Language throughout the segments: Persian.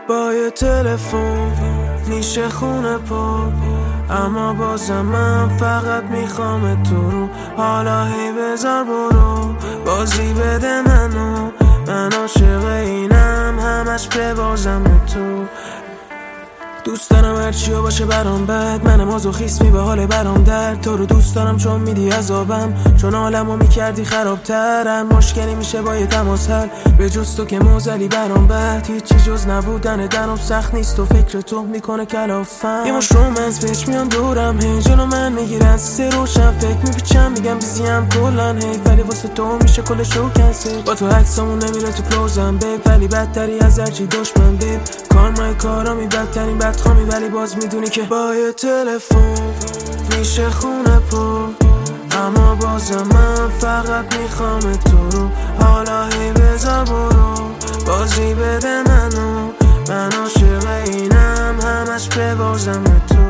با یه تلفن میشه خونه پر، اما بازم من فقط میخوام تو رو. حالا هی بذار برو، بازی بده من عاشق اینم، همش به بازم تو. دوست دارم هرچیو باشه برام بد، منم مازوخیسمی به حال برام درد. تو رو دوست دارم چون میدی عذابم، چون عالمو میکردی خرابتر. هر مشکلی میشه با یه تماس حل، به جز تو که موزلی برام بد. هیچی جز نبودن درم سخت نیست و فکر تو میکنه کلافم. یه مش رومنس پیش میان دورم، هی جلو من میگیرن سه روشم. فکر میپیچم میگم بیزیم کلن هی، ولی واسه تو میشه کل شو کنسل. با تو عکسامون نمیره تو کلوزم بیب، ولی بدتری از هرچی دشمن بیب. کارمای کارامی بدترین بدخوامی، ولی باز میدونی که با یه تلفن میشه خونه پر، اما بازم من فقط میخوام تو رو. حالا هی بذار برو، بازی بده من عاشق اینم، همش به بازم تو.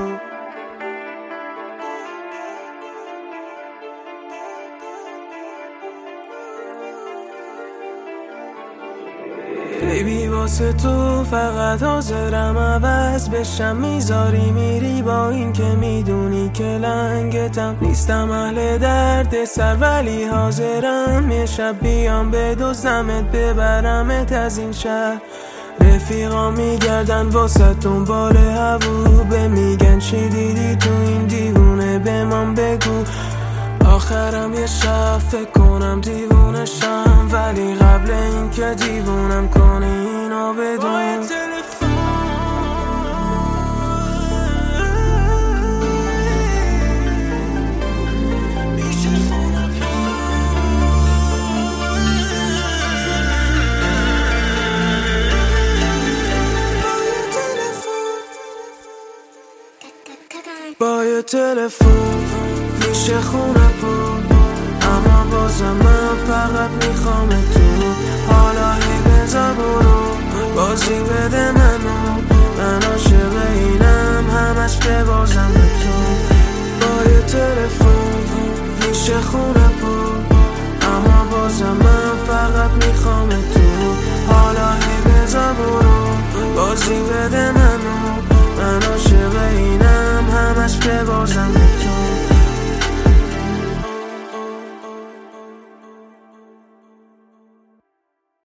بیبی واسه تو فقط حاضرم عوض بشم، میذاری میری با این که میدونی که لنگتم. نیستم اهل درد سر ولی حاضرم یه شب بیام بدزدمت ببرمت از این شهر. رفیقا میگردن واسه دنبال هووبه، میگن چی دیدی تو این دیوونه به من بگو. آخرم یه شب فکر کنم دیوونشم، ولی قبل این که دیوونم کنی اینو بدون. با یه تلفن میشه خونه پر، اما بازم من فقط میخوام تو. حالا هی بذار برو، بازی بده